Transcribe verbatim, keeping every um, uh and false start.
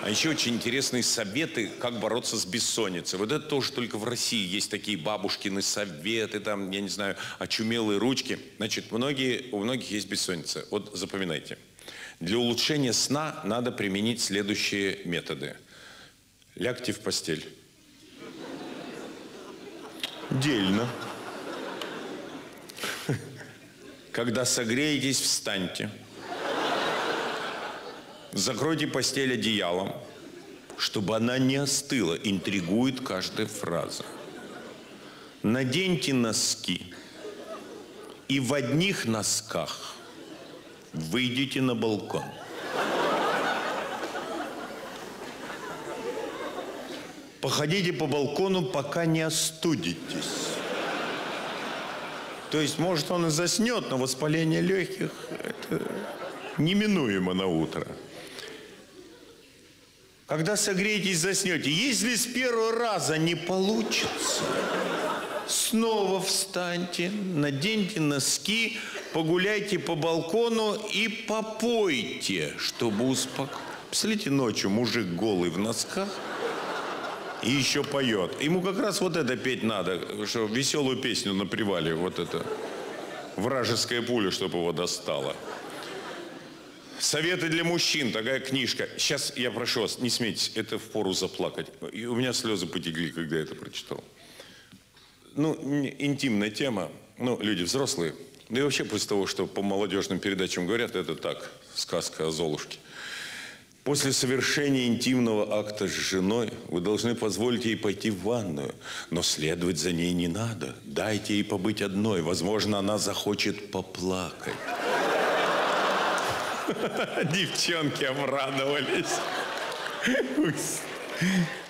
А еще очень интересные советы, как бороться с бессонницей. Вот это тоже только в России есть такие бабушкины советы, там, я не знаю, очумелые ручки. Значит, многие, у многих есть бессонница. Вот запоминайте. Для улучшения сна надо применить следующие методы. Лягте в постель. Дельно. Когда согреетесь, встаньте. Закройте постель одеялом, чтобы она не остыла. Интригует каждая фраза. Наденьте носки. И в одних носках выйдите на балкон. Походите по балкону, пока не остудитесь. То есть, может, он и заснет, но воспаление легких это неминуемо на утро. Когда согреетесь, заснете. Если с первого раза не получится, снова встаньте, наденьте носки, погуляйте по балкону и попойте, чтобы успокоиться. Представляете, ночью мужик голый в носках и еще поет. Ему как раз вот это петь надо, что веселую песню на привале, вот это вражеская пуля, чтобы его достала. Советы для мужчин, такая книжка. Сейчас я прошу вас, не смейтесь, это впору заплакать. И у меня слезы потекли, когда я это прочитал. Ну, интимная тема. Ну, люди взрослые. Да и вообще после того, что по молодежным передачам говорят, это так, сказка о Золушке. После совершения интимного акта с женой вы должны позволить ей пойти в ванную. Но следовать за ней не надо. Дайте ей побыть одной. Возможно, она захочет поплакать. Девчонки обрадовались.